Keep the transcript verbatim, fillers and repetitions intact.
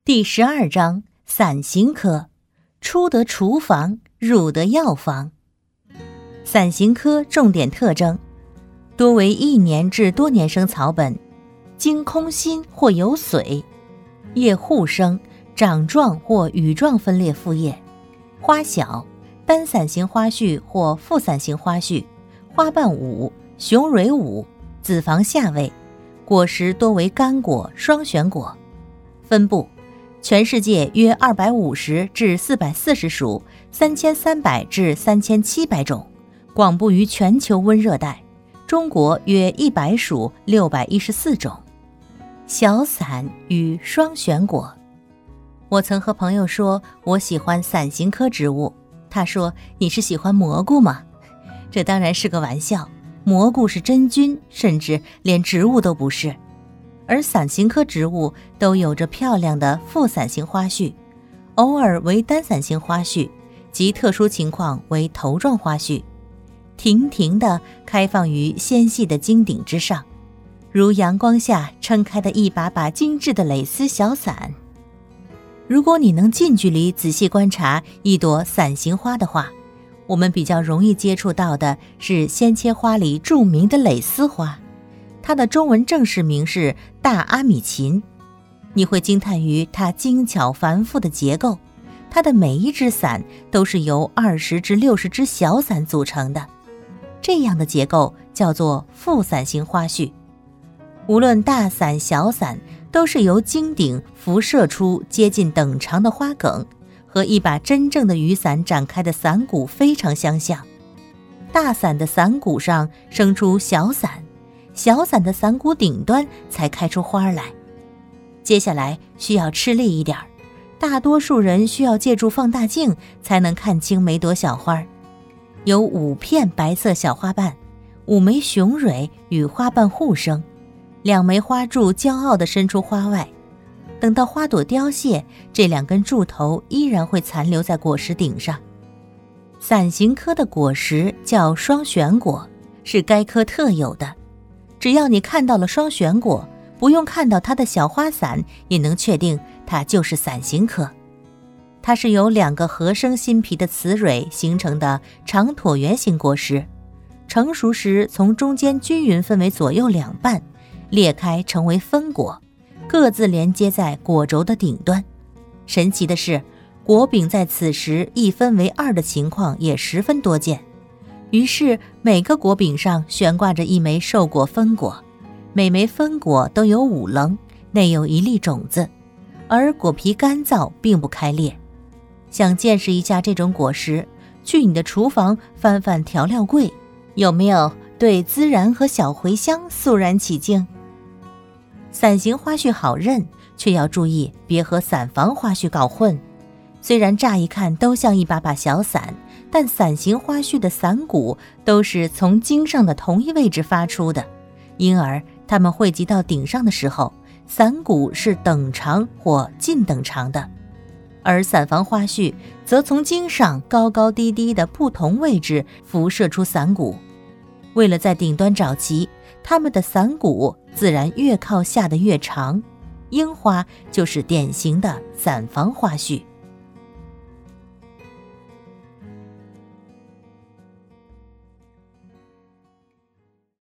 第十二章伞形科，出得厨房，入得药房。伞形科重点特征：多为一年至多年生草本，茎空心或有髓，叶互生，掌状或羽状分裂复叶，花小，单伞形花序或复伞形花序，花瓣五，雄蕊五，子房下位，果实多为干果、双旋果。分布全世界约二百五十至四百四十属，三千三百至三千七百种，广布于全球温热带。中国约一百属，六百一十四种。小伞与双旋果。我曾和朋友说我喜欢伞形科植物，他说你是喜欢蘑菇吗？这当然是个玩笑，蘑菇是真菌，甚至连植物都不是。而伞形科植物都有着漂亮的复伞形花序，偶尔为单伞形花序，极特殊情况为头状花序，亭亭地开放于纤细的茎顶之上，如阳光下撑开的一把把精致的蕾丝小伞。如果你能近距离仔细观察一朵伞形花的话，我们比较容易接触到的是鲜切花里著名的蕾丝花，它的中文正式名是大阿米琴。你会惊叹于它精巧繁复的结构，它的每一只伞都是由二十至六十只小伞组成的，这样的结构叫做复伞形花序。无论大伞小伞，都是由茎顶辐射出接近等长的花梗，和一把真正的雨伞展开的伞骨非常相像。大伞的伞骨上生出小伞，小伞的伞骨顶端才开出花来。接下来需要吃力一点，大多数人需要借助放大镜才能看清每朵小花。有五片白色小花瓣，五枚雄蕊与花瓣互生，两枚花柱骄傲地伸出花外。等到花朵凋谢，这两根柱头依然会残留在果实顶上。伞形科的果实叫双旋果，是该科特有的。只要你看到了双旋果，不用看到它的小花伞，也能确定它就是伞形科。它是由两个合生新皮的雌蕊形成的长椭圆形果实，成熟时从中间均匀分为左右两半，裂开成为分果，各自连接在果轴的顶端。神奇的是，果柄在此时一分为二的情况也十分多见。于是每个果柄上悬挂着一枚授果分果，每枚分果都有五棱，内有一粒种子，而果皮干燥，并不开裂。想见识一下这种果实，去你的厨房翻翻调料柜，有没有对孜然和小茴香肃然起敬？伞形花序好认，却要注意别和伞房花序搞混。虽然乍一看都像一把把小伞，但伞形花序的伞骨都是从茎上的同一位置发出的，因而它们汇集到顶上的时候，伞骨是等长或近等长的。而伞房花序则从茎上高高低低的不同位置辐射出伞骨。为了在顶端找齐，它们的伞骨自然越靠下的越长。樱花就是典型的伞房花序。